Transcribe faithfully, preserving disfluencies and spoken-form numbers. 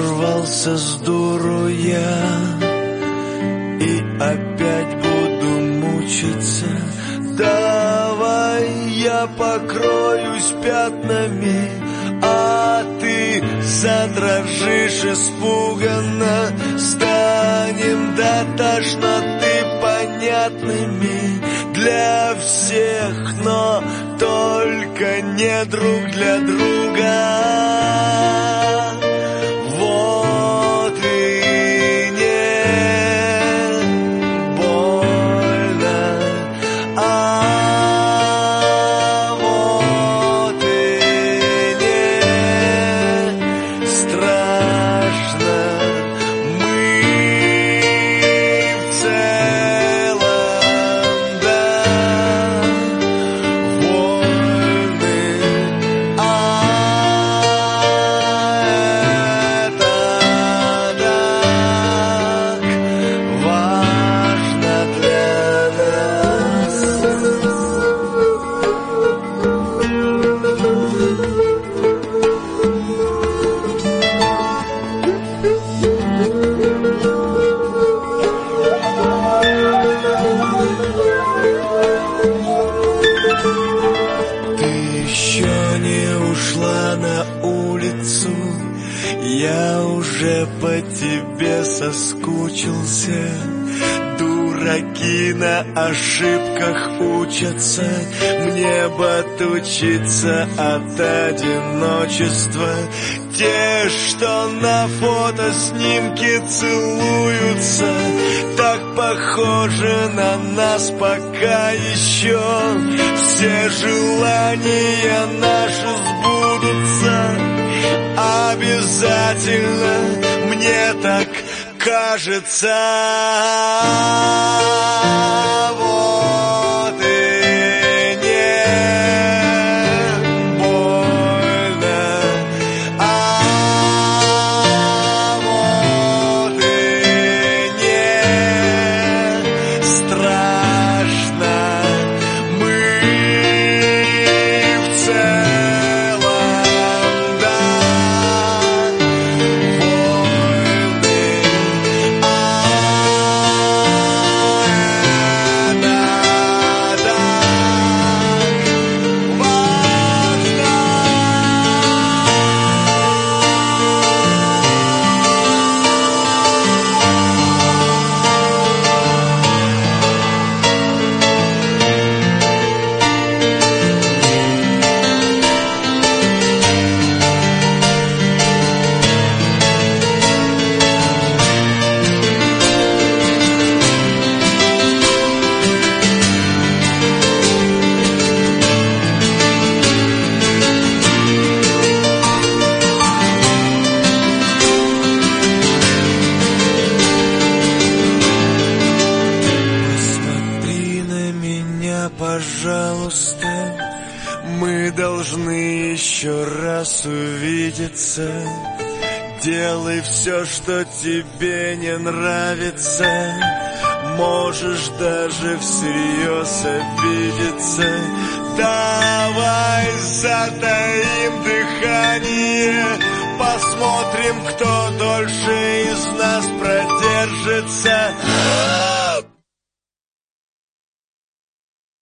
сорвался с дуру я и опять буду мучиться. Давай я покроюсь пятнами, а ты задрожишь испуганно. Станем до тошноты понятными для всех, но только не друг для друга. Вот и не больно, а вот и не страшно. Мы в целом, да, вольны, а это так важно для нас. Ты еще не ушла на улицу, я уже по тебе соскучился. Дураки на ошибках учатся, мне бы отучиться от одиночества. Те, что на фотоснимке целуются, так похожи на нас пока еще. Все желания наши сбудутся обязательно, мне так кажется. Вот и не больно, а вот и не страшно. Мы в целом, да, вольны, а это так важно. Посмотри на меня, пожалуйста. Мы должны еще раз увидеться. Делай все, что тебе не нравится. Можешь даже всерьез обидеться. Давай затаим дыхание, посмотрим, кто дольше из нас продержится.